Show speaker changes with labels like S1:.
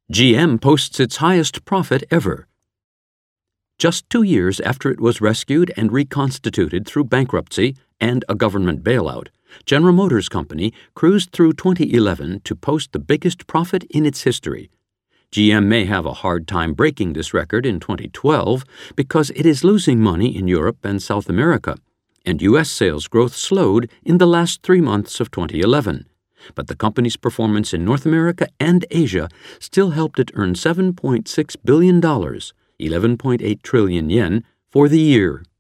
S1: GM posts its highest profit ever. Just 2 years after it was rescued and reconstituted through bankruptcy and a government bailout, General Motors Company cruised through 2011 to post the biggest profit in its history. GM may have a hard time breaking this record in 2012 because it is losing money in Europe and South America, and U.S. sales growth slowed in the last 3 months of 2011. But the company's performance in North America and Asia still helped it earn $7.6 billion, 11.8 trillion yen, for the year.